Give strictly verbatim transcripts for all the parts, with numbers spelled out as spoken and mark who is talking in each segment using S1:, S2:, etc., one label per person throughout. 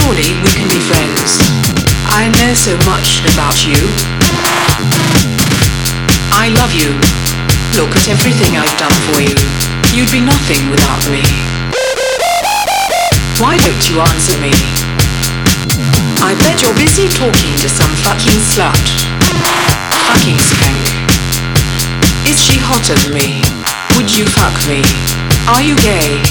S1: Surely we can be friends. I know so much about you. I love you. Look at everything I've done for you. You'd be nothing without me. Why don't you answer me? I bet you're busy talking to some fucking slut. Fucking skank. Is she hotter than me? Would you fuck me? Are you gay?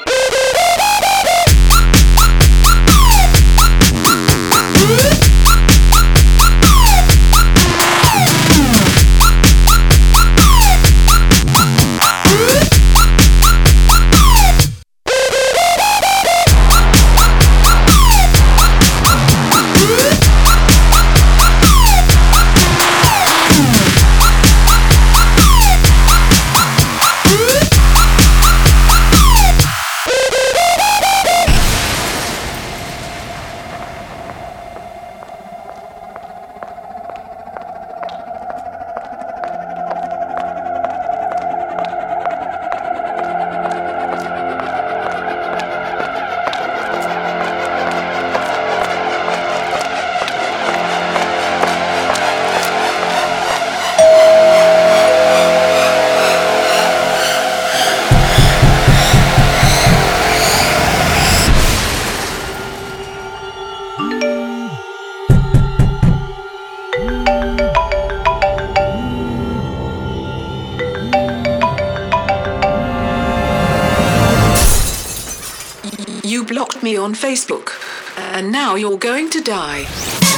S1: You blocked me on Facebook, and now you're going to die.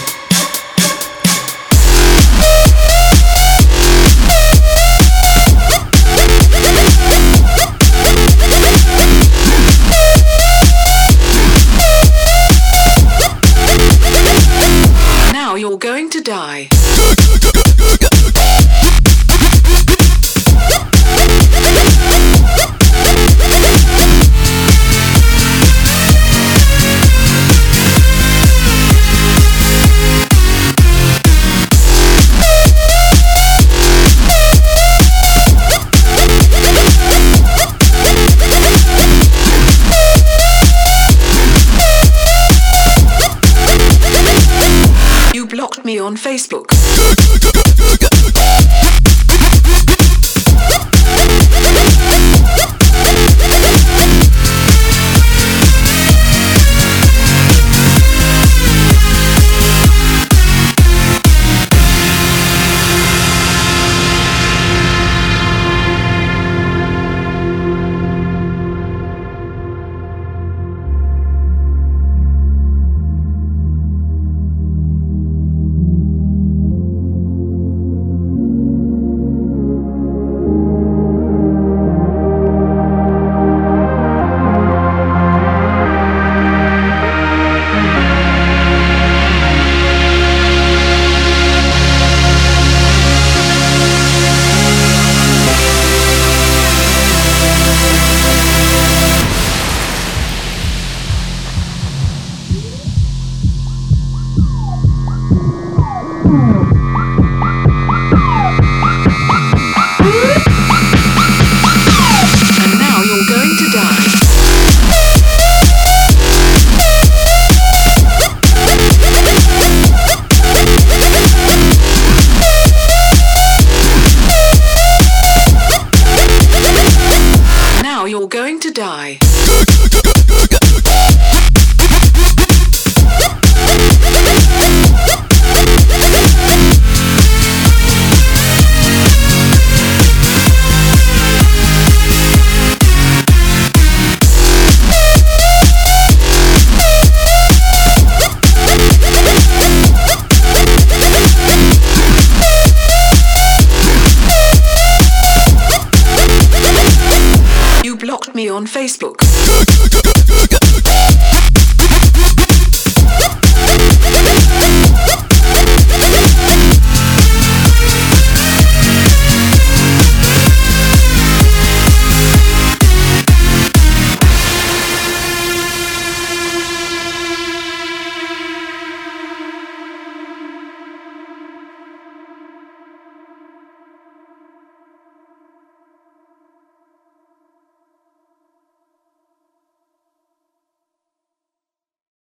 S1: Now you're going to die. Blocked me on Facebook. You're going to die. You blocked me on Facebook.